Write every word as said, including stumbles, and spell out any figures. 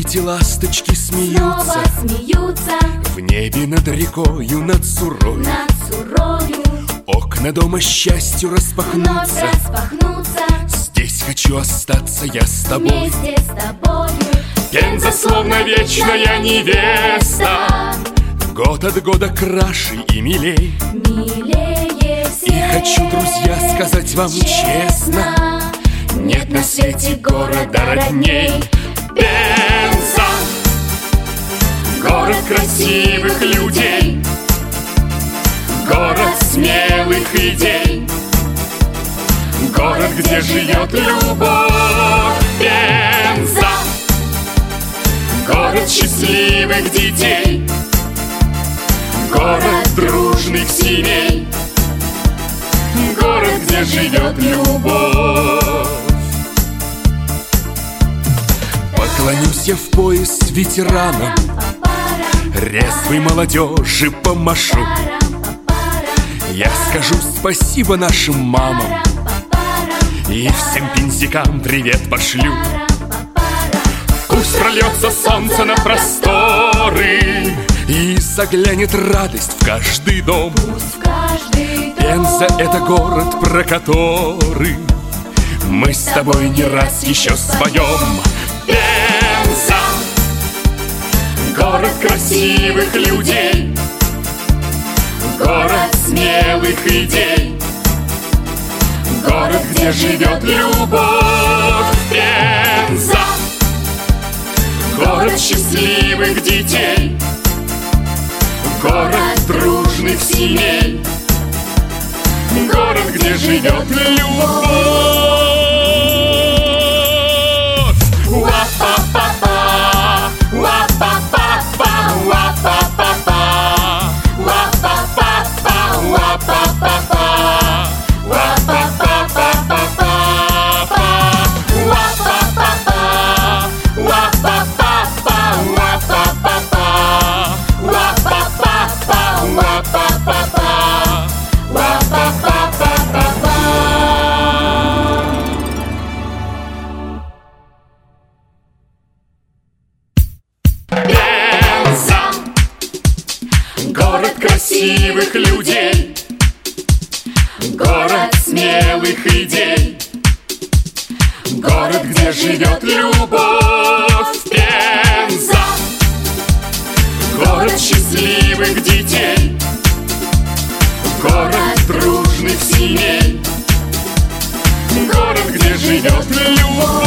эти ласточки смеются, снова смеются. В небе над рекою, над Сурою, над Сурою. Окна дома счастью распахнутся, вновь распахнутся. Здесь хочу остаться я с тобой, вместе с тобою. Пенза словно вечная невеста, год от года краше и милей. Милее И хочу, друзья, сказать вам честно, нет на свете города родней. Пенза, город красивых людей, город смелых идей, город, где живет любовь. Пенза, город счастливых детей, город дружных семей, город, где живет любовь. Поклонюсь я в пояс ветеранам, резвой молодежи помашу. Я скажу спасибо нашим мамам и всем пензякам привет пошлю. Пусть прольется солнце на просторы и заглянет радость в каждый дом. Пенза — это город, про который мы с тобой не раз еще споем. Пенза, город красивых людей, город смелых идей, город, где живет любовь. Пенза, город счастливых детей, город дружных семей, город, где живет любовь. Ла-па-па-па, ла-па-па-па, ла-па-па-па, ла-па-па-па, ла-па-па-па, ла-па-па-па-па-па, ла-па-па-па, ла-па-па-па, ла-па-па-па, ла-па-па-па, ла-па-па-па. Пенза, город красивых людей, город смелых идей, город, где живет любовь. Пенза, город счастливых детей, город дружных семей, город, где живет любовь.